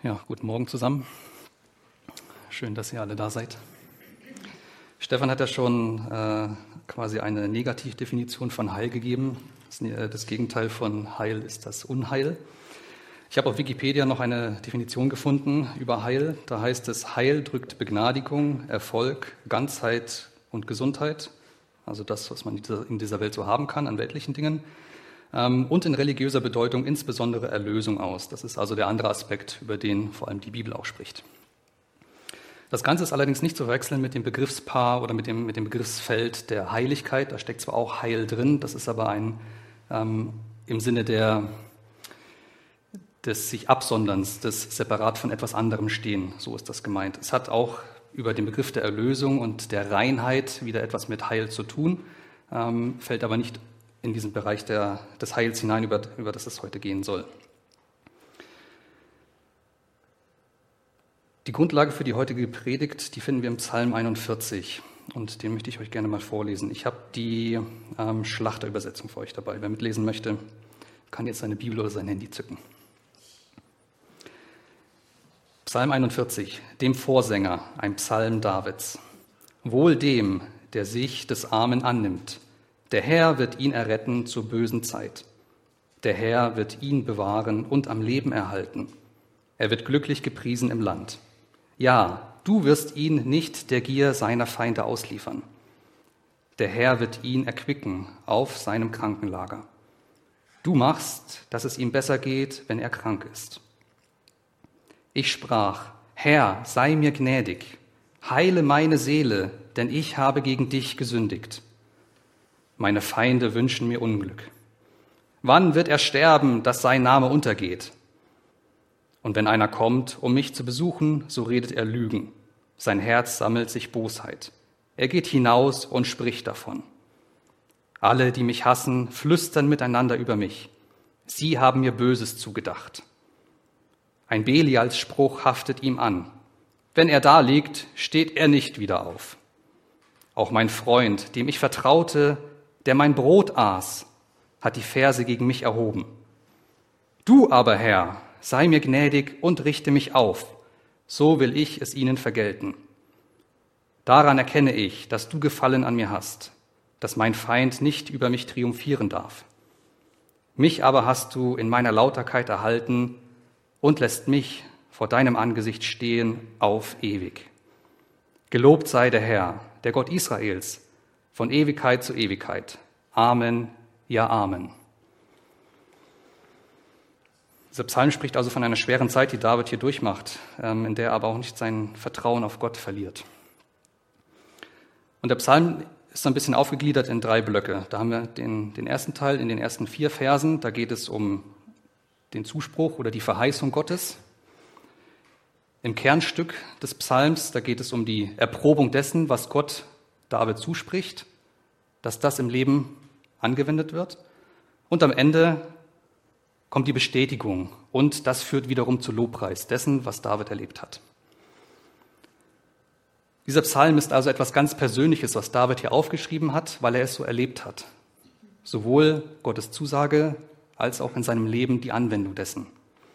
Ja, guten Morgen zusammen. Schön, dass ihr alle da seid. Stefan hat ja schon quasi eine Negativdefinition von Heil gegeben. Das Gegenteil von Heil ist das Unheil. Ich habe auf Wikipedia noch eine Definition gefunden über Heil. Da heißt es, Heil drückt Begnadigung, Erfolg, Ganzheit und Gesundheit. Also das, was man in dieser Welt so haben kann an weltlichen Dingen. Und in religiöser Bedeutung insbesondere Erlösung aus. Das ist also der andere Aspekt, über den vor allem die Bibel auch spricht. Das Ganze ist allerdings nicht zu verwechseln mit dem Begriffspaar oder mit dem Begriffsfeld der Heiligkeit. Da steckt zwar auch Heil drin, das ist aber im Sinne des sich Absonderns, des separat von etwas anderem stehen. So ist das gemeint. Es hat auch über den Begriff der Erlösung und der Reinheit wieder etwas mit Heil zu tun, fällt aber nicht in diesen Bereich des Heils hinein, über das es heute gehen soll. Die Grundlage für die heutige Predigt, die finden wir im Psalm 41 und den möchte ich euch gerne mal vorlesen. Ich habe die Schlachterübersetzung für euch dabei. Wer mitlesen möchte, kann jetzt seine Bibel oder sein Handy zücken. Psalm 41, dem Vorsänger, ein Psalm Davids. Wohl dem, der sich des Armen annimmt. Der Herr wird ihn erretten zur bösen Zeit. Der Herr wird ihn bewahren und am Leben erhalten. Er wird glücklich gepriesen im Land. Ja, du wirst ihn nicht der Gier seiner Feinde ausliefern. Der Herr wird ihn erquicken auf seinem Krankenlager. Du machst, dass es ihm besser geht, wenn er krank ist. Ich sprach, Herr, sei mir gnädig, heile meine Seele, denn ich habe gegen dich gesündigt. Meine Feinde wünschen mir Unglück. Wann wird er sterben, dass sein Name untergeht? Und wenn einer kommt, um mich zu besuchen, so redet er Lügen. Sein Herz sammelt sich Bosheit. Er geht hinaus und spricht davon. Alle, die mich hassen, flüstern miteinander über mich. Sie haben mir Böses zugedacht. Ein Belials Spruch haftet ihm an. Wenn er da liegt, steht er nicht wieder auf. Auch mein Freund, dem ich vertraute, der mein Brot aß, hat die Verse gegen mich erhoben. Du aber, Herr, sei mir gnädig und richte mich auf, so will ich es ihnen vergelten. Daran erkenne ich, dass du Gefallen an mir hast, dass mein Feind nicht über mich triumphieren darf. Mich aber hast du in meiner Lauterkeit erhalten und lässt mich vor deinem Angesicht stehen auf ewig. Gelobt sei der Herr, der Gott Israels, von Ewigkeit zu Ewigkeit. Amen, ja Amen. Dieser Psalm spricht also von einer schweren Zeit, die David hier durchmacht, in der er aber auch nicht sein Vertrauen auf Gott verliert. Und der Psalm ist so ein bisschen aufgegliedert in 3 Blöcke. Da haben wir den ersten Teil in den ersten 4 Versen, da geht es um den Zuspruch oder die Verheißung Gottes. Im Kernstück des Psalms, da geht es um die Erprobung dessen, was Gott David zuspricht, dass das im Leben angewendet wird. Und am Ende kommt die Bestätigung und das führt wiederum zu Lobpreis dessen, was David erlebt hat. Dieser Psalm ist also etwas ganz Persönliches, was David hier aufgeschrieben hat, weil er es so erlebt hat. Sowohl Gottes Zusage als auch in seinem Leben die Anwendung dessen.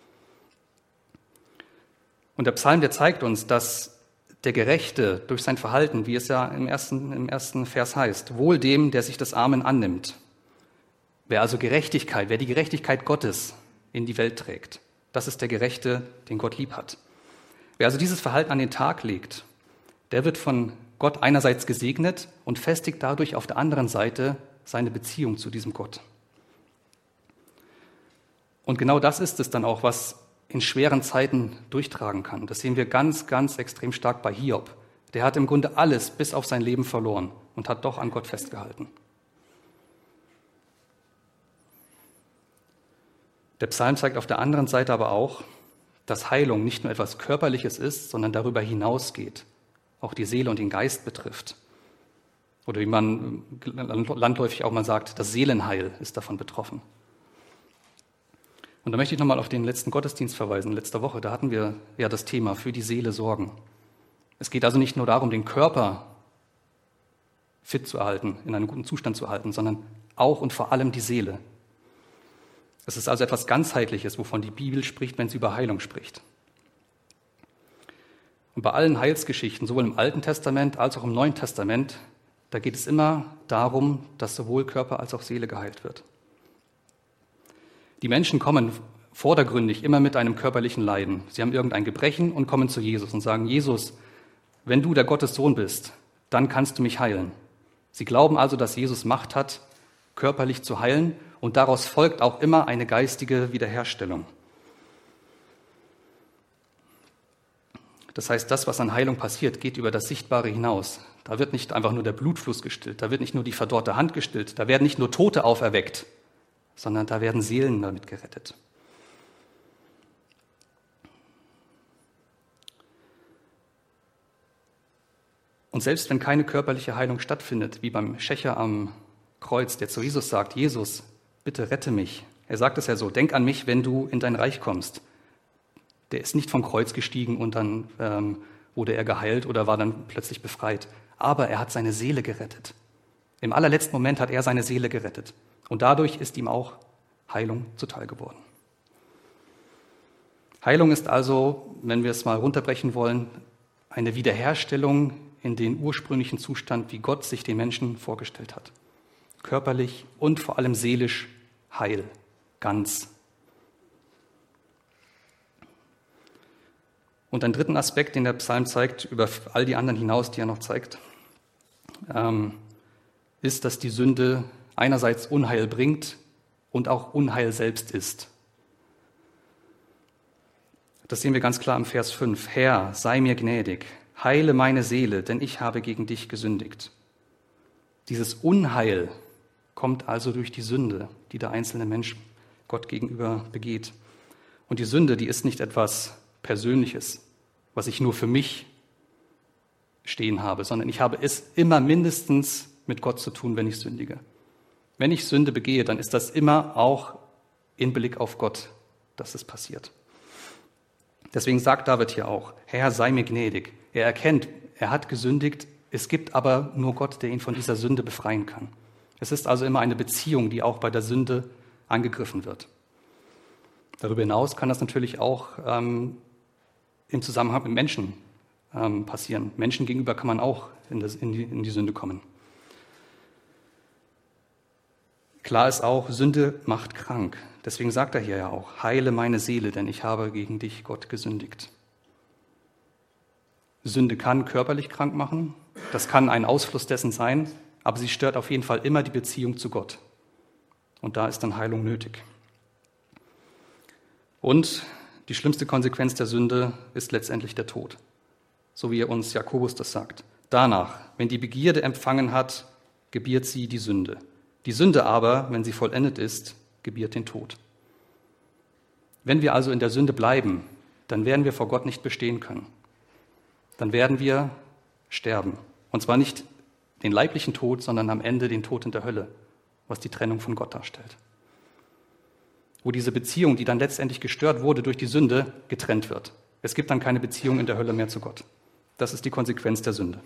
Und der Psalm, der zeigt uns, dass der Gerechte durch sein Verhalten, wie es ja im ersten Vers heißt, wohl dem, der sich des Armen annimmt. Wer die Gerechtigkeit Gottes in die Welt trägt, das ist der Gerechte, den Gott lieb hat. Wer also dieses Verhalten an den Tag legt, der wird von Gott einerseits gesegnet und festigt dadurch auf der anderen Seite seine Beziehung zu diesem Gott. Und genau das ist es dann auch, was in schweren Zeiten durchtragen kann. Das sehen wir ganz, ganz extrem stark bei Hiob. Der hat im Grunde alles bis auf sein Leben verloren und hat doch an Gott festgehalten. Der Psalm zeigt auf der anderen Seite aber auch, dass Heilung nicht nur etwas Körperliches ist, sondern darüber hinausgeht, auch die Seele und den Geist betrifft. Oder wie man landläufig auch mal sagt, das Seelenheil ist davon betroffen. Und da möchte ich nochmal auf den letzten Gottesdienst verweisen, letzte Woche. Da hatten wir ja das Thema für die Seele sorgen. Es geht also nicht nur darum, den Körper fit zu erhalten, in einem guten Zustand zu erhalten, sondern auch und vor allem die Seele. Es ist also etwas Ganzheitliches, wovon die Bibel spricht, wenn sie über Heilung spricht. Und bei allen Heilsgeschichten, sowohl im Alten Testament als auch im Neuen Testament, da geht es immer darum, dass sowohl Körper als auch Seele geheilt wird. Die Menschen kommen vordergründig immer mit einem körperlichen Leiden. Sie haben irgendein Gebrechen und kommen zu Jesus und sagen, Jesus, wenn du der Gottes Sohn bist, dann kannst du mich heilen. Sie glauben also, dass Jesus Macht hat, körperlich zu heilen, und daraus folgt auch immer eine geistige Wiederherstellung. Das heißt, das, was an Heilung passiert, geht über das Sichtbare hinaus. Da wird nicht einfach nur der Blutfluss gestillt, da wird nicht nur die verdorrte Hand gestillt, da werden nicht nur Tote auferweckt, sondern da werden Seelen damit gerettet. Und selbst wenn keine körperliche Heilung stattfindet, wie beim Schächer am Kreuz, der zu Jesus sagt, Jesus, bitte rette mich. Er sagt es ja so, denk an mich, wenn du in dein Reich kommst. Der ist nicht vom Kreuz gestiegen und dann wurde er geheilt oder war dann plötzlich befreit. Aber er hat seine Seele gerettet. Im allerletzten Moment hat er seine Seele gerettet. Und dadurch ist ihm auch Heilung zuteil geworden. Heilung ist also, wenn wir es mal runterbrechen wollen, eine Wiederherstellung in den ursprünglichen Zustand, wie Gott sich den Menschen vorgestellt hat. Körperlich und vor allem seelisch heil, ganz. Und einen dritten Aspekt, den der Psalm zeigt, über all die anderen hinaus, die er noch zeigt, ist, dass die Sünde einerseits Unheil bringt und auch Unheil selbst ist. Das sehen wir ganz klar im Vers 5. Herr, sei mir gnädig, heile meine Seele, denn ich habe gegen dich gesündigt. Dieses Unheil kommt also durch die Sünde, die der einzelne Mensch Gott gegenüber begeht. Und die Sünde, die ist nicht etwas Persönliches, was ich nur für mich stehen habe, sondern ich habe es immer mindestens mit Gott zu tun, wenn ich sündige. Wenn ich Sünde begehe, dann ist das immer auch in Blick auf Gott, dass es passiert. Deswegen sagt David hier auch, Herr, sei mir gnädig. Er erkennt, er hat gesündigt, es gibt aber nur Gott, der ihn von dieser Sünde befreien kann. Es ist also immer eine Beziehung, die auch bei der Sünde angegriffen wird. Darüber hinaus kann das natürlich auch im Zusammenhang mit Menschen passieren. Menschen gegenüber kann man auch in die Sünde kommen. Klar ist auch, Sünde macht krank. Deswegen sagt er hier ja auch, heile meine Seele, denn ich habe gegen dich, Gott, gesündigt. Sünde kann körperlich krank machen, das kann ein Ausfluss dessen sein, aber sie stört auf jeden Fall immer die Beziehung zu Gott. Und da ist dann Heilung nötig. Und die schlimmste Konsequenz der Sünde ist letztendlich der Tod, so wie uns Jakobus das sagt. Danach, wenn die Begierde empfangen hat, gebiert sie die Sünde. Die Sünde aber, wenn sie vollendet ist, gebiert den Tod. Wenn wir also in der Sünde bleiben, dann werden wir vor Gott nicht bestehen können. Dann werden wir sterben. Und zwar nicht den leiblichen Tod, sondern am Ende den Tod in der Hölle, was die Trennung von Gott darstellt. Wo diese Beziehung, die dann letztendlich gestört wurde durch die Sünde, getrennt wird. Es gibt dann keine Beziehung in der Hölle mehr zu Gott. Das ist die Konsequenz der Sünde.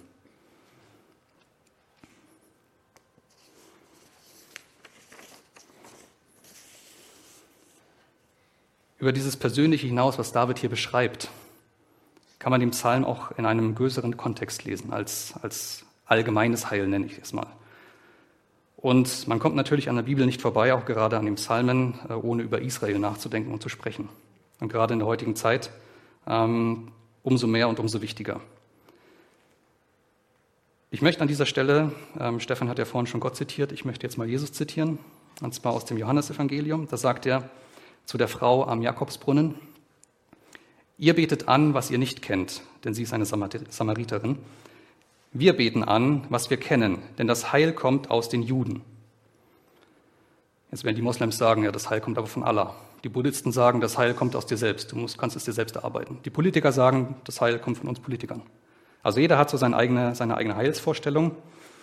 Über dieses Persönliche hinaus, was David hier beschreibt, kann man den Psalm auch in einem größeren Kontext lesen, als allgemeines Heil, nenne ich es mal. Und man kommt natürlich an der Bibel nicht vorbei, auch gerade an den Psalmen, ohne über Israel nachzudenken und zu sprechen. Und gerade in der heutigen Zeit umso mehr und umso wichtiger. Ich möchte an dieser Stelle, Stefan hat ja vorhin schon Gott zitiert, ich möchte jetzt mal Jesus zitieren, und zwar aus dem Johannesevangelium. Da sagt er zu der Frau am Jakobsbrunnen: Ihr betet an, was ihr nicht kennt, denn sie ist eine Samariterin. Wir beten an, was wir kennen, denn das Heil kommt aus den Juden. Jetzt werden die Moslems sagen, ja, das Heil kommt aber von Allah. Die Buddhisten sagen, das Heil kommt aus dir selbst, kannst es dir selbst erarbeiten. Die Politiker sagen, das Heil kommt von uns Politikern. Also jeder hat so seine eigene Heilsvorstellung.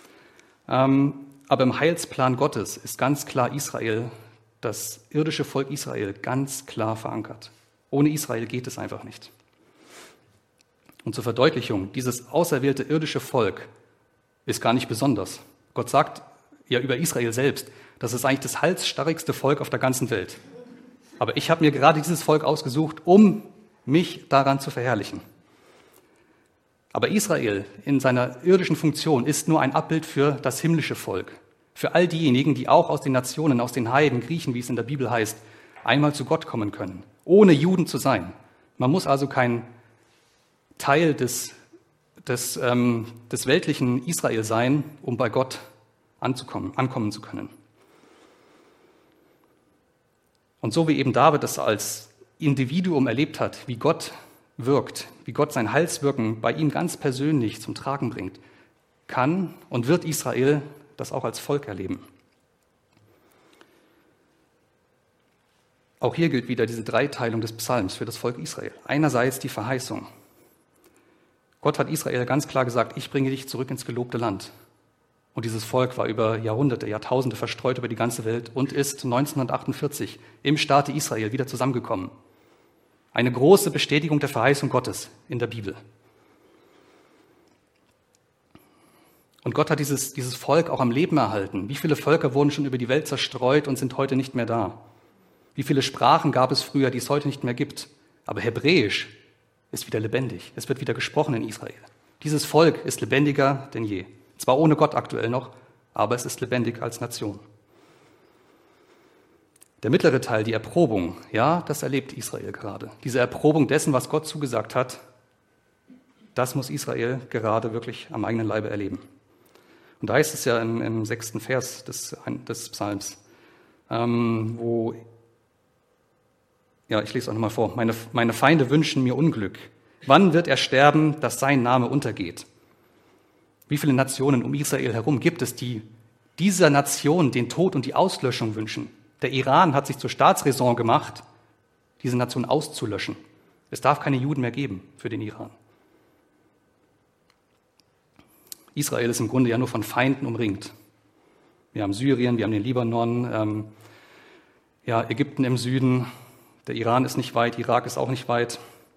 Aber im Heilsplan Gottes ist ganz klar Israel, das irdische Volk Israel, ganz klar verankert. Ohne Israel geht es einfach nicht. Und zur Verdeutlichung, dieses auserwählte irdische Volk ist gar nicht besonders. Gott sagt ja über Israel selbst, das ist eigentlich das halsstarrigste Volk auf der ganzen Welt. Aber ich habe mir gerade dieses Volk ausgesucht, um mich daran zu verherrlichen. Aber Israel in seiner irdischen Funktion ist nur ein Abbild für das himmlische Volk. Für all diejenigen, die auch aus den Nationen, aus den Heiden, Griechen, wie es in der Bibel heißt, einmal zu Gott kommen können, ohne Juden zu sein. Man muss also kein Teil des weltlichen Israel sein, um bei Gott ankommen zu können. Und so wie eben David es als Individuum erlebt hat, wie Gott wirkt, wie Gott sein Heilswirken bei ihm ganz persönlich zum Tragen bringt, kann und wird Israel das auch als Volk erleben. Auch hier gilt wieder diese Dreiteilung des Psalms für das Volk Israel. Einerseits die Verheißung. Gott hat Israel ganz klar gesagt, ich bringe dich zurück ins gelobte Land. Und dieses Volk war über Jahrhunderte, Jahrtausende verstreut über die ganze Welt und ist 1948 im Staate Israel wieder zusammengekommen. Eine große Bestätigung der Verheißung Gottes in der Bibel. Und Gott hat dieses Volk auch am Leben erhalten. Wie viele Völker wurden schon über die Welt zerstreut und sind heute nicht mehr da? Wie viele Sprachen gab es früher, die es heute nicht mehr gibt? Aber Hebräisch ist wieder lebendig. Es wird wieder gesprochen in Israel. Dieses Volk ist lebendiger denn je. Zwar ohne Gott aktuell noch, aber es ist lebendig als Nation. Der mittlere Teil, die Erprobung, ja, das erlebt Israel gerade. Diese Erprobung dessen, was Gott zugesagt hat, das muss Israel gerade wirklich am eigenen Leibe erleben. Und da heißt es ja im 6. Vers des Psalms, wo, ja, ich lese es auch nochmal vor, meine Feinde wünschen mir Unglück. Wann wird er sterben, dass sein Name untergeht? Wie viele Nationen um Israel herum gibt es, die dieser Nation den Tod und die Auslöschung wünschen? Der Iran hat sich zur Staatsräson gemacht, diese Nation auszulöschen. Es darf keine Juden mehr geben für den Iran. Israel ist im Grunde ja nur von Feinden umringt. Wir haben Syrien, wir haben den Libanon, Ägypten im Süden, der Iran ist nicht weit, Irak ist auch nicht weit.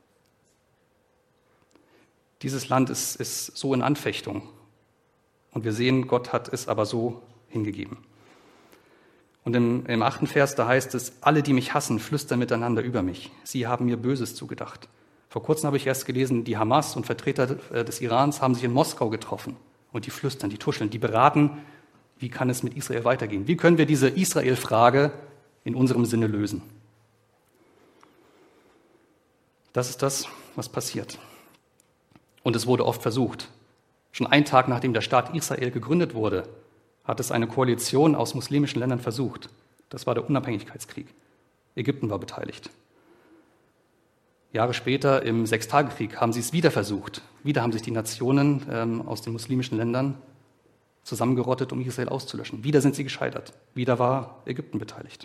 Dieses Land ist so in Anfechtung. Und wir sehen, Gott hat es aber so hingegeben. Und im 8. Vers, da heißt es, alle, die mich hassen, flüstern miteinander über mich. Sie haben mir Böses zugedacht. Vor kurzem habe ich erst gelesen, die Hamas und Vertreter des Irans haben sich in Moskau getroffen. Und die flüstern, die tuscheln, die beraten, wie kann es mit Israel weitergehen? Wie können wir diese Israel-Frage in unserem Sinne lösen? Das ist das, was passiert. Und es wurde oft versucht. Schon einen Tag nachdem der Staat Israel gegründet wurde, hat es eine Koalition aus muslimischen Ländern versucht. Das war der Unabhängigkeitskrieg. Ägypten war beteiligt. Jahre später im Sechstagekrieg haben sie es wieder versucht. Wieder haben sich die Nationen aus den muslimischen Ländern zusammengerottet, um Israel auszulöschen. Wieder sind sie gescheitert. Wieder war Ägypten beteiligt.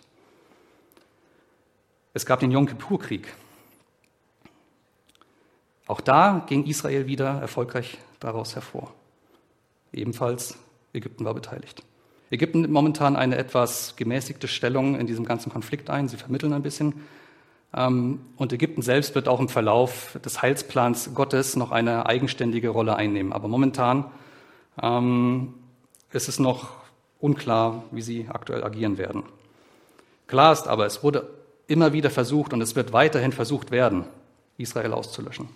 Es gab den Jom-Kippur-Krieg. Auch da ging Israel wieder erfolgreich daraus hervor. Ebenfalls Ägypten war beteiligt. Ägypten nimmt momentan eine etwas gemäßigte Stellung in diesem ganzen Konflikt ein. Sie vermitteln ein bisschen. Und Ägypten selbst wird auch im Verlauf des Heilsplans Gottes noch eine eigenständige Rolle einnehmen. Aber momentan ist es noch unklar, wie sie aktuell agieren werden. Klar ist aber, es wurde immer wieder versucht und es wird weiterhin versucht werden, Israel auszulöschen.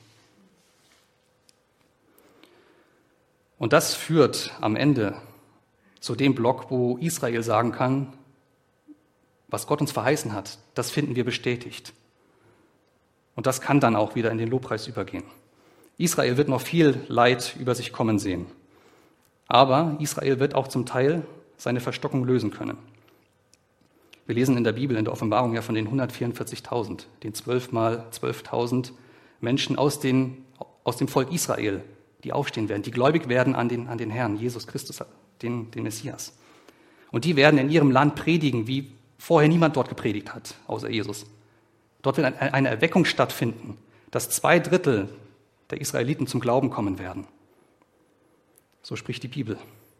Und das führt am Ende zu dem Block, wo Israel sagen kann, was Gott uns verheißen hat, das finden wir bestätigt. Und das kann dann auch wieder in den Lobpreis übergehen. Israel wird noch viel Leid über sich kommen sehen. Aber Israel wird auch zum Teil seine Verstockung lösen können. Wir lesen in der Bibel, in der Offenbarung ja von den 144.000, den 12 mal 12.000 Menschen aus dem Volk Israel, die aufstehen werden, die gläubig werden an den Herrn, Jesus Christus, den Messias. Und die werden in ihrem Land predigen, wie vorher niemand dort gepredigt hat, außer Jesus. Dort wird eine Erweckung stattfinden, dass 2/3 der Israeliten zum Glauben kommen werden. So spricht die Bibel.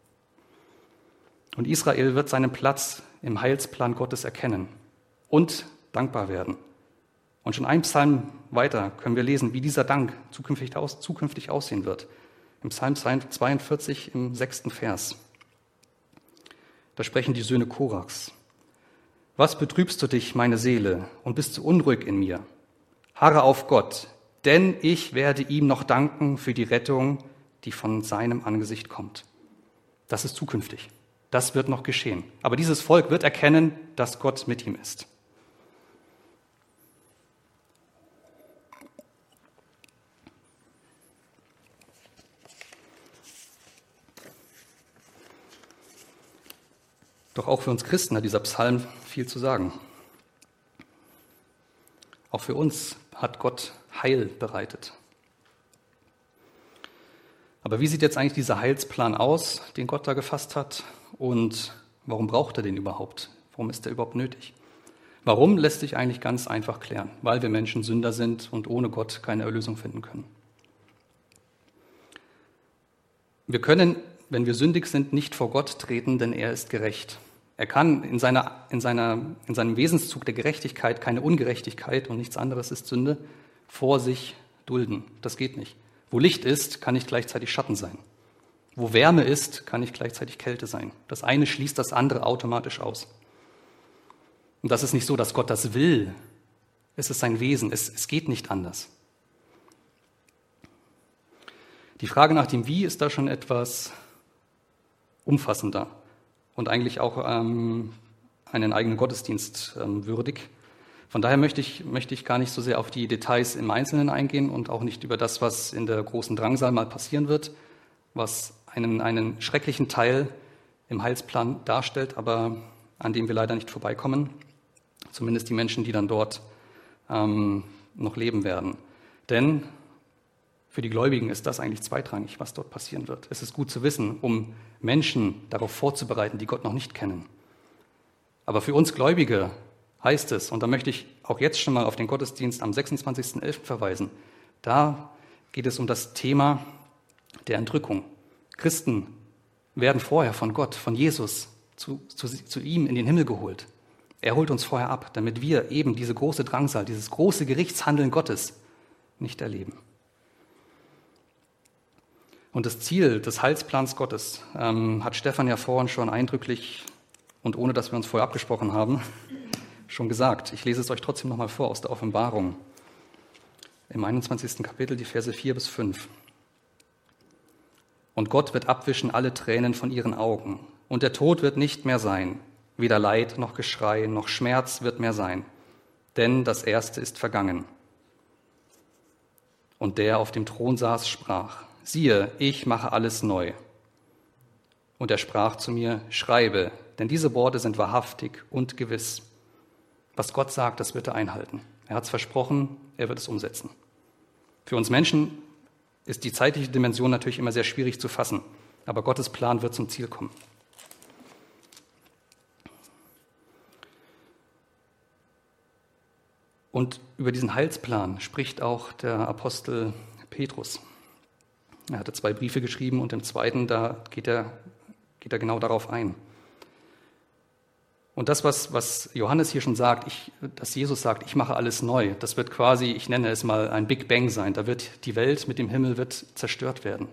Und Israel wird seinen Platz im Heilsplan Gottes erkennen und dankbar werden. Und schon ein Psalm weiter können wir lesen, wie dieser Dank zukünftig aussehen wird. Im Psalm 42 im 6. Vers. Da sprechen die Söhne Korachs. Was betrübst du dich, meine Seele, und bist so unruhig in mir? Harre auf Gott, denn ich werde ihm noch danken für die Rettung, die von seinem Angesicht kommt. Das ist zukünftig. Das wird noch geschehen. Aber dieses Volk wird erkennen, dass Gott mit ihm ist. Doch auch für uns Christen hat dieser Psalm viel zu sagen. Auch für uns hat Gott Heil bereitet. Aber wie sieht jetzt eigentlich dieser Heilsplan aus, den Gott da gefasst hat? Und warum braucht er den überhaupt? Warum ist er überhaupt nötig? Warum lässt sich eigentlich ganz einfach klären? Weil wir Menschen Sünder sind und ohne Gott keine Erlösung finden können. Wir können, wenn wir sündig sind, nicht vor Gott treten, denn er ist gerecht. Er kann in seinem Wesenszug der Gerechtigkeit keine Ungerechtigkeit und nichts anderes ist Sünde vor sich dulden. Das geht nicht. Wo Licht ist, kann nicht gleichzeitig Schatten sein. Wo Wärme ist, kann nicht gleichzeitig Kälte sein. Das eine schließt das andere automatisch aus. Und das ist nicht so, dass Gott das will. Es ist sein Wesen. Es geht nicht anders. Die Frage nach dem Wie ist da schon etwas umfassender und eigentlich auch einen eigenen Gottesdienst würdig. Von daher möchte ich gar nicht so sehr auf die Details im Einzelnen eingehen und auch nicht über das, was in der großen Drangsal mal passieren wird, was einen schrecklichen Teil im Heilsplan darstellt, aber an dem wir leider nicht vorbeikommen. Zumindest die Menschen, die dann dort noch leben werden. Denn für die Gläubigen ist das eigentlich zweitrangig, was dort passieren wird. Es ist gut zu wissen, um Menschen darauf vorzubereiten, die Gott noch nicht kennen. Aber für uns Gläubige heißt es, und da möchte ich auch jetzt schon mal auf den Gottesdienst am 26.11. verweisen, da geht es um das Thema der Entrückung. Christen werden vorher von Gott, von Jesus, zu ihm in den Himmel geholt. Er holt uns vorher ab, damit wir eben diese große Drangsal, dieses große Gerichtshandeln Gottes nicht erleben. Und das Ziel des Heilsplans Gottes hat Stefan ja vorhin schon eindrücklich und ohne, dass wir uns vorher abgesprochen haben, schon gesagt. Ich lese es euch trotzdem nochmal vor aus der Offenbarung. Im 21. Kapitel, die Verse 4 bis 5. Und Gott wird abwischen alle Tränen von ihren Augen. Und der Tod wird nicht mehr sein. Weder Leid noch Geschrei noch Schmerz wird mehr sein. Denn das Erste ist vergangen. Und der auf dem Thron saß, sprach: Siehe, ich mache alles neu. Und er sprach zu mir: Schreibe, denn diese Worte sind wahrhaftig und gewiss. Was Gott sagt, das wird er einhalten. Er hat es versprochen, er wird es umsetzen. Für uns Menschen ist die zeitliche Dimension natürlich immer sehr schwierig zu fassen, aber Gottes Plan wird zum Ziel kommen. Und über diesen Heilsplan spricht auch der Apostel Petrus. Er hatte 2 Briefe geschrieben und im zweiten, da geht er genau darauf ein. Und das, was Johannes hier schon sagt, dass Jesus sagt, ich mache alles neu, das wird quasi, ich nenne es mal, ein Big Bang sein. Da wird die Welt mit dem Himmel wird zerstört werden.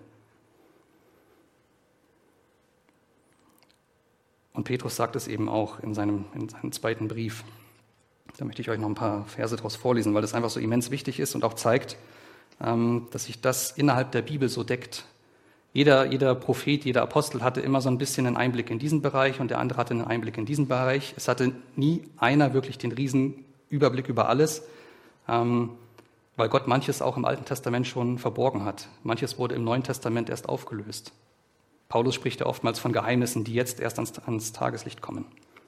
Und Petrus sagt es eben auch in seinem zweiten Brief. Da möchte ich euch noch ein paar Verse daraus vorlesen, weil das einfach so immens wichtig ist und auch zeigt, dass sich das innerhalb der Bibel so deckt. Jeder Prophet, jeder Apostel hatte immer so ein bisschen einen Einblick in diesen Bereich und der andere hatte einen Einblick in diesen Bereich. Es hatte nie einer wirklich den riesen Überblick über alles, weil Gott manches auch im Alten Testament schon verborgen hat. Manches wurde im Neuen Testament erst aufgelöst. Paulus spricht ja oftmals von Geheimnissen, die jetzt erst ans Tageslicht kommen.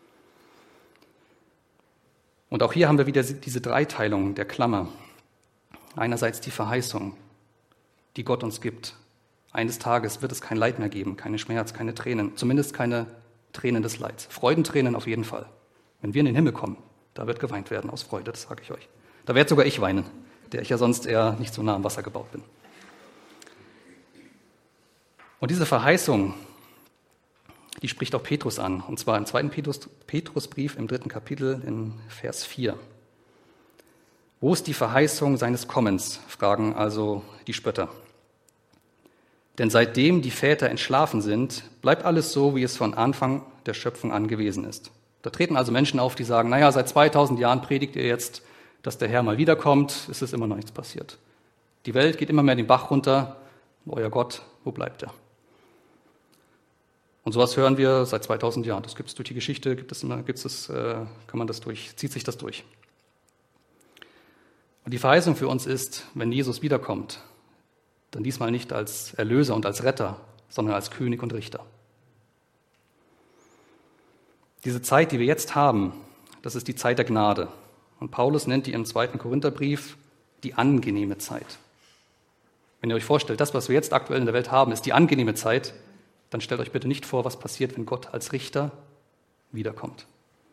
Und auch hier haben wir wieder diese Dreiteilung der Klammer. Einerseits die Verheißung, die Gott uns gibt. Eines Tages wird es kein Leid mehr geben, keine Schmerz, keine Tränen, zumindest keine Tränen des Leids. Freudentränen auf jeden Fall. Wenn wir in den Himmel kommen, da wird geweint werden aus Freude, das sage ich euch. Da werde sogar ich weinen, der ich ja sonst eher nicht so nah am Wasser gebaut bin. Und diese Verheißung, die spricht auch Petrus an, und zwar im 2. Petrusbrief im 3. Kapitel in Vers 4. Wo ist die Verheißung seines Kommens, fragen also die Spötter. Denn seitdem die Väter entschlafen sind, bleibt alles so, wie es von Anfang der Schöpfung an gewesen ist. Da treten also Menschen auf, die sagen, naja, seit 2000 Jahren predigt ihr jetzt, dass der Herr mal wiederkommt, es ist immer noch nichts passiert. Die Welt geht immer mehr den Bach runter. Euer Gott, wo bleibt er? Und sowas hören wir seit 2000 Jahren. Das gibt es durch die Geschichte, zieht sich das durch. Und die Verheißung für uns ist, wenn Jesus wiederkommt, dann diesmal nicht als Erlöser und als Retter, sondern als König und Richter. Diese Zeit, die wir jetzt haben, das ist die Zeit der Gnade. Und Paulus nennt die im 2. Korintherbrief die angenehme Zeit. Wenn ihr euch vorstellt, das, was wir jetzt aktuell in der Welt haben, ist die angenehme Zeit, dann stellt euch bitte nicht vor, was passiert, wenn Gott als Richter wiederkommt.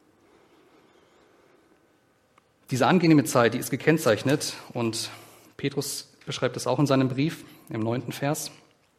Diese angenehme Zeit, die ist gekennzeichnet, und Petrus beschreibt es auch in seinem Brief, im 9. Vers,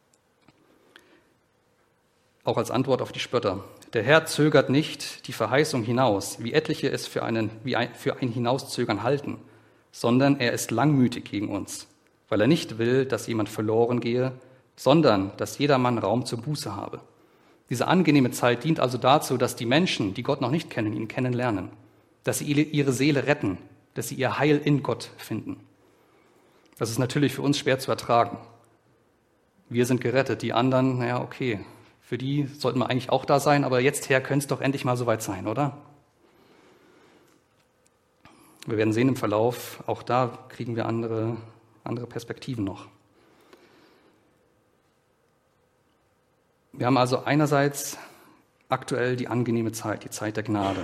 auch als Antwort auf die Spötter. Der Herr zögert nicht die Verheißung hinaus, wie etliche es für ein Hinauszögern halten, sondern er ist langmütig gegen uns, weil er nicht will, dass jemand verloren gehe, sondern dass jedermann Raum zur Buße habe. Diese angenehme Zeit dient also dazu, dass die Menschen, die Gott noch nicht kennen, ihn kennenlernen, dass sie ihre Seele retten, dass sie ihr Heil in Gott finden. Das ist natürlich für uns schwer zu ertragen. Wir sind gerettet, die anderen, naja, okay, für die sollten wir eigentlich auch da sein, aber jetzt her könnte es doch endlich mal soweit sein, oder? Wir werden sehen im Verlauf, auch da kriegen wir andere Perspektiven noch. Wir haben also einerseits aktuell die angenehme Zeit, die Zeit der Gnade.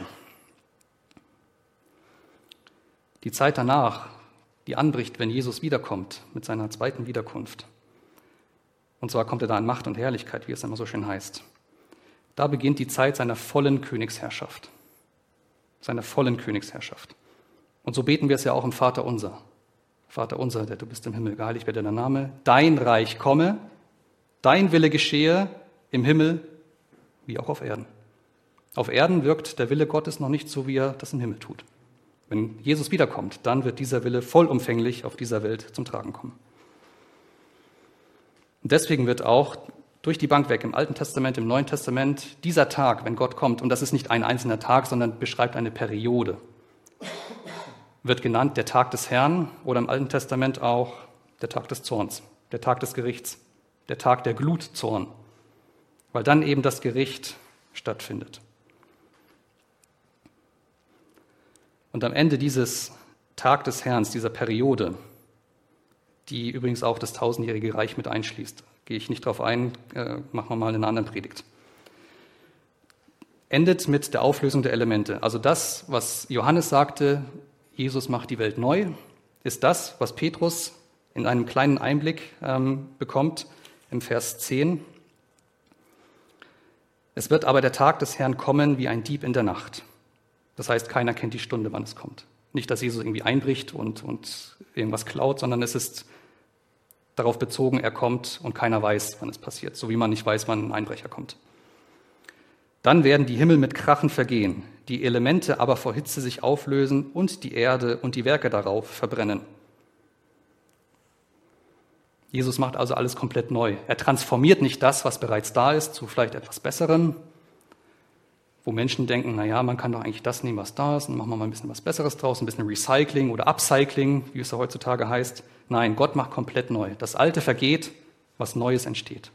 Die Zeit danach, die anbricht, wenn Jesus wiederkommt mit seiner zweiten Wiederkunft. Und zwar kommt er da in Macht und Herrlichkeit, wie es immer so schön heißt. Da beginnt die Zeit seiner vollen Königsherrschaft. Seiner vollen Königsherrschaft. Und so beten wir es ja auch im Vater unser. Vater unser, der du bist im Himmel, geheiligt werde dein Name. Dein Reich komme, dein Wille geschehe im Himmel wie auch auf Erden. Auf Erden wirkt der Wille Gottes noch nicht so, wie er das im Himmel tut. Wenn Jesus wiederkommt, dann wird dieser Wille vollumfänglich auf dieser Welt zum Tragen kommen. Und deswegen wird auch durch die Bank weg im Alten Testament, im Neuen Testament dieser Tag, wenn Gott kommt, und das ist nicht ein einzelner Tag, sondern beschreibt eine Periode, wird genannt der Tag des Herrn oder im Alten Testament auch der Tag des Zorns, der Tag des Gerichts, der Tag der Glutzorn, weil dann eben das Gericht stattfindet. Und am Ende dieses Tag des Herrn, dieser Periode, die übrigens auch das 1000-jährige Reich mit einschließt, gehe ich nicht drauf ein, machen wir mal in einer anderen Predigt, endet mit der Auflösung der Elemente. Also das, was Johannes sagte, Jesus macht die Welt neu, ist das, was Petrus in einem kleinen Einblick bekommt im Vers 10. Es wird aber der Tag des Herrn kommen wie ein Dieb in der Nacht. Das heißt, keiner kennt die Stunde, wann es kommt. Nicht, dass Jesus irgendwie einbricht und irgendwas klaut, sondern es ist darauf bezogen, er kommt und keiner weiß, wann es passiert, so wie man nicht weiß, wann ein Einbrecher kommt. Dann werden die Himmel mit Krachen vergehen, die Elemente aber vor Hitze sich auflösen und die Erde und die Werke darauf verbrennen. Jesus macht also alles komplett neu. Er transformiert nicht das, was bereits da ist, zu vielleicht etwas Besserem, wo Menschen denken, naja, man kann doch eigentlich das nehmen, was da ist, und machen wir mal ein bisschen was Besseres draus, ein bisschen Recycling oder Upcycling, wie es ja heutzutage heißt. Nein, Gott macht komplett neu. Das Alte vergeht, was Neues entsteht.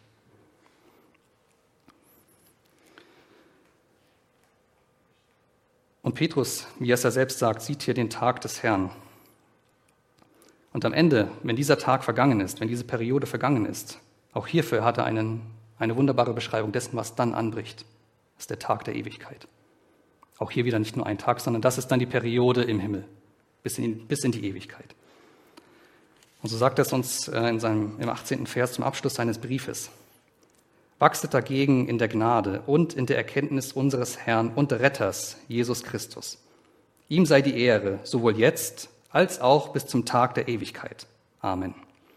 Und Petrus, wie er es ja selbst sagt, sieht hier den Tag des Herrn. Und am Ende, wenn dieser Tag vergangen ist, wenn diese Periode vergangen ist, auch hierfür hat er eine wunderbare Beschreibung dessen, was dann anbricht. Das ist der Tag der Ewigkeit. Auch hier wieder nicht nur ein Tag, sondern das ist dann die Periode im Himmel, bis in die Ewigkeit. Und so sagt er es uns im 18. Vers zum Abschluss seines Briefes. Wachset dagegen in der Gnade und in der Erkenntnis unseres Herrn und Retters, Jesus Christus. Ihm sei die Ehre, sowohl jetzt als auch bis zum Tag der Ewigkeit. Amen.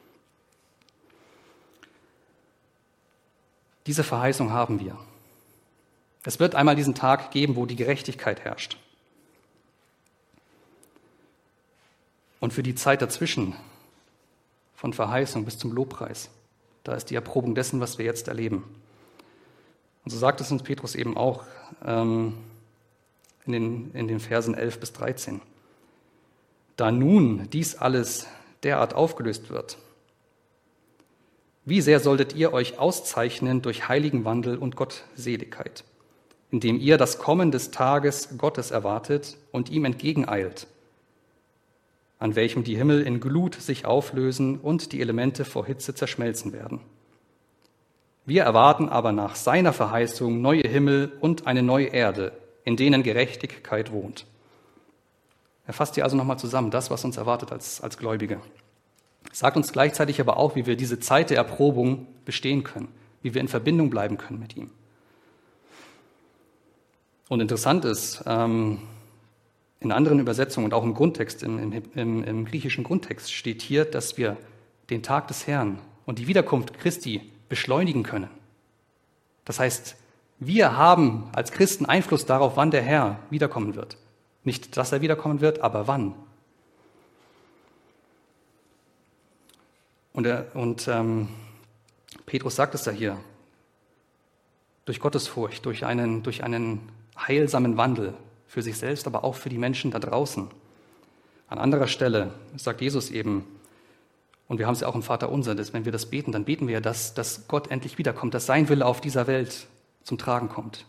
Diese Verheißung haben wir. Es wird einmal diesen Tag geben, wo die Gerechtigkeit herrscht. Und für die Zeit dazwischen, von Verheißung bis zum Lobpreis, da ist die Erprobung dessen, was wir jetzt erleben. Und so sagt es uns Petrus eben auch in den Versen 11 bis 13. Da nun dies alles derart aufgelöst wird. Wie sehr solltet ihr euch auszeichnen durch heiligen Wandel und Gottseligkeit, indem ihr das Kommen des Tages Gottes erwartet und ihm entgegeneilt, an welchem die Himmel in Glut sich auflösen und die Elemente vor Hitze zerschmelzen werden. Wir erwarten aber nach seiner Verheißung neue Himmel und eine neue Erde, in denen Gerechtigkeit wohnt. Er fasst hier also nochmal zusammen, das, was uns erwartet als Gläubige. Sagt uns gleichzeitig aber auch, wie wir diese Zeit der Erprobung bestehen können, wie wir in Verbindung bleiben können mit ihm. Und interessant ist, in anderen Übersetzungen und auch im Grundtext, im griechischen Grundtext steht hier, dass wir den Tag des Herrn und die Wiederkunft Christi beschleunigen können. Das heißt, wir haben als Christen Einfluss darauf, wann der Herr wiederkommen wird. Nicht, dass er wiederkommen wird, aber wann. Und Petrus sagt es ja hier, durch Gottesfurcht, durch einen heilsamen Wandel für sich selbst, aber auch für die Menschen da draußen. An anderer Stelle sagt Jesus eben, und wir haben es ja auch im Vaterunser, dass wenn wir das beten, dann beten wir ja, dass Gott endlich wiederkommt, dass sein Wille auf dieser Welt zum Tragen kommt.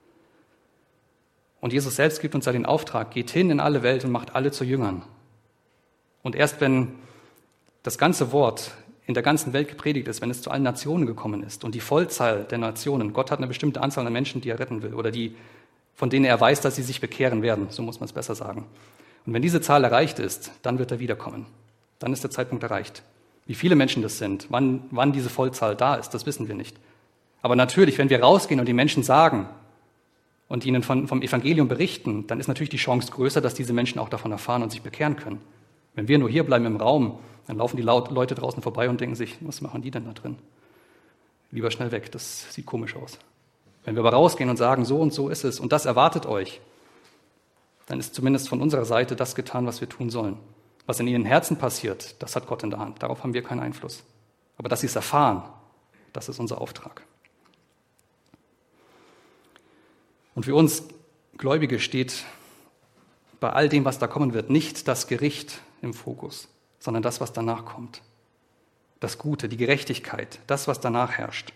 Und Jesus selbst gibt uns ja den Auftrag, geht hin in alle Welt und macht alle zu Jüngern. Und erst wenn das ganze Wort in der ganzen Welt gepredigt ist, wenn es zu allen Nationen gekommen ist und die Vollzahl der Nationen, Gott hat eine bestimmte Anzahl an Menschen, die er retten will oder von denen er weiß, dass sie sich bekehren werden, so muss man es besser sagen. Und wenn diese Zahl erreicht ist, dann wird er wiederkommen. Dann ist der Zeitpunkt erreicht. Wie viele Menschen das sind, wann diese Vollzahl da ist, das wissen wir nicht. Aber natürlich, wenn wir rausgehen und die Menschen sagen und ihnen vom Evangelium berichten, dann ist natürlich die Chance größer, dass diese Menschen auch davon erfahren und sich bekehren können. Wenn wir nur hier bleiben im Raum, dann laufen die Leute draußen vorbei und denken sich, was machen die denn da drin? Lieber schnell weg, das sieht komisch aus. Wenn wir aber rausgehen und sagen, so und so ist es und das erwartet euch, dann ist zumindest von unserer Seite das getan, was wir tun sollen. Was in ihren Herzen passiert, das hat Gott in der Hand. Darauf haben wir keinen Einfluss. Aber dass sie es erfahren, das ist unser Auftrag. Und für uns Gläubige steht bei all dem, was da kommen wird, nicht das Gericht im Fokus, sondern das, was danach kommt. Das Gute, die Gerechtigkeit, das, was danach herrscht.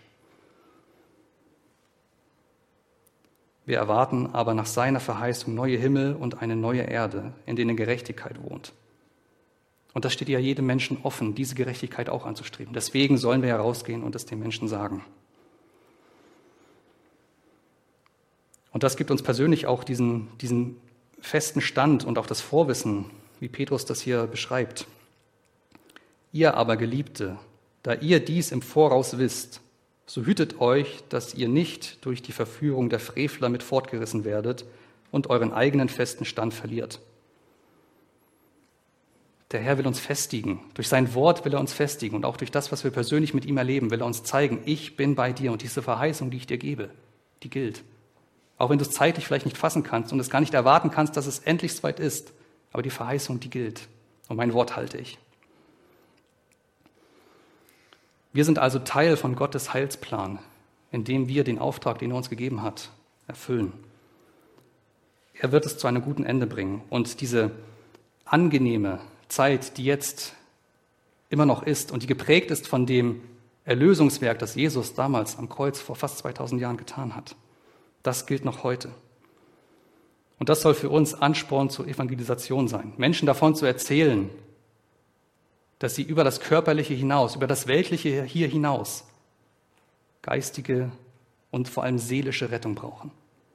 Wir erwarten aber nach seiner Verheißung neue Himmel und eine neue Erde, in denen Gerechtigkeit wohnt. Und das steht ja jedem Menschen offen, diese Gerechtigkeit auch anzustreben. Deswegen sollen wir herausgehen und es den Menschen sagen. Und das gibt uns persönlich auch diesen festen Stand und auch das Vorwissen, wie Petrus das hier beschreibt. Ihr aber, Geliebte, da ihr dies im Voraus wisst, so hütet euch, dass ihr nicht durch die Verführung der Frevler mit fortgerissen werdet und euren eigenen festen Stand verliert. Der Herr will uns festigen. Durch sein Wort will er uns festigen und auch durch das, was wir persönlich mit ihm erleben, will er uns zeigen, ich bin bei dir und diese Verheißung, die ich dir gebe, die gilt. Auch wenn du es zeitlich vielleicht nicht fassen kannst und es gar nicht erwarten kannst, dass es endlich soweit ist, aber die Verheißung, die gilt und mein Wort halte ich. Wir sind also Teil von Gottes Heilsplan, indem wir den Auftrag, den er uns gegeben hat, erfüllen. Er wird es zu einem guten Ende bringen und diese angenehme Zeit, die jetzt immer noch ist und die geprägt ist von dem Erlösungswerk, das Jesus damals am Kreuz vor fast 2000 Jahren getan hat, das gilt noch heute. Und das soll für uns Ansporn zur Evangelisation sein, Menschen davon zu erzählen, dass sie über das Körperliche hinaus, über das Weltliche hier hinaus geistige und vor allem seelische Rettung brauchen.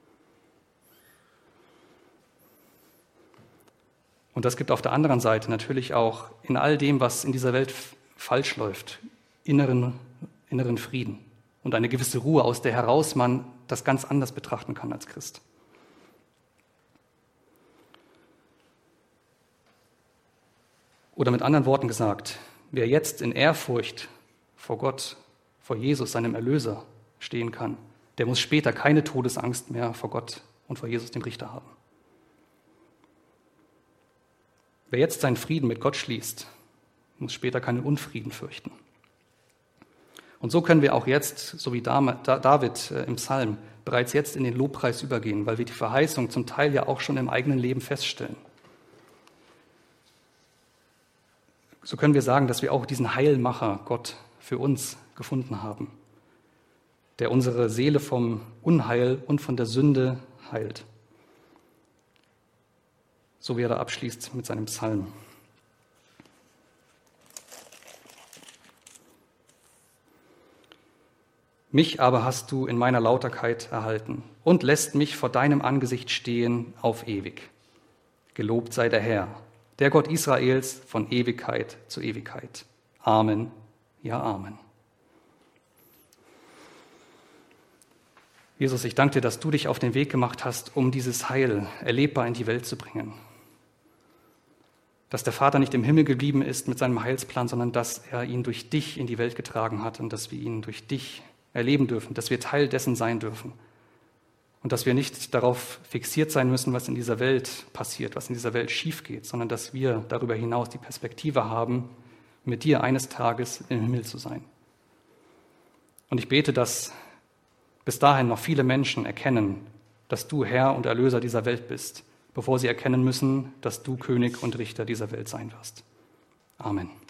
Und das gibt auf der anderen Seite natürlich auch in all dem, was in dieser Welt falsch läuft, inneren Frieden und eine gewisse Ruhe, aus der heraus man das ganz anders betrachten kann als Christ. Oder mit anderen Worten gesagt, wer jetzt in Ehrfurcht vor Gott, vor Jesus, seinem Erlöser, stehen kann, der muss später keine Todesangst mehr vor Gott und vor Jesus, dem Richter, haben. Wer jetzt seinen Frieden mit Gott schließt, muss später keinen Unfrieden fürchten. Und so können wir auch jetzt, so wie David im Psalm, bereits jetzt in den Lobpreis übergehen, weil wir die Verheißung zum Teil ja auch schon im eigenen Leben feststellen. so können wir sagen, dass wir auch diesen Heilmacher Gott für uns gefunden haben, der unsere Seele vom Unheil und von der Sünde heilt. So wie er da abschließt mit seinem Psalm. Mich aber hast du in meiner Lauterkeit erhalten und lässt mich vor deinem Angesicht stehen auf ewig. Gelobt sei der Herr, der Gott Israels von Ewigkeit zu Ewigkeit. Amen, ja Amen. Jesus, ich danke dir, dass du dich auf den Weg gemacht hast, um dieses Heil erlebbar in die Welt zu bringen. Dass der Vater nicht im Himmel geblieben ist mit seinem Heilsplan, sondern dass er ihn durch dich in die Welt getragen hat und dass wir ihn durch dich erleben dürfen, dass wir Teil dessen sein dürfen und dass wir nicht darauf fixiert sein müssen, was in dieser Welt passiert, was in dieser Welt schief geht, sondern dass wir darüber hinaus die Perspektive haben, mit dir eines Tages im Himmel zu sein. Und ich bete, dass bis dahin noch viele Menschen erkennen, dass du Herr und Erlöser dieser Welt bist, bevor sie erkennen müssen, dass du König und Richter dieser Welt sein wirst. Amen.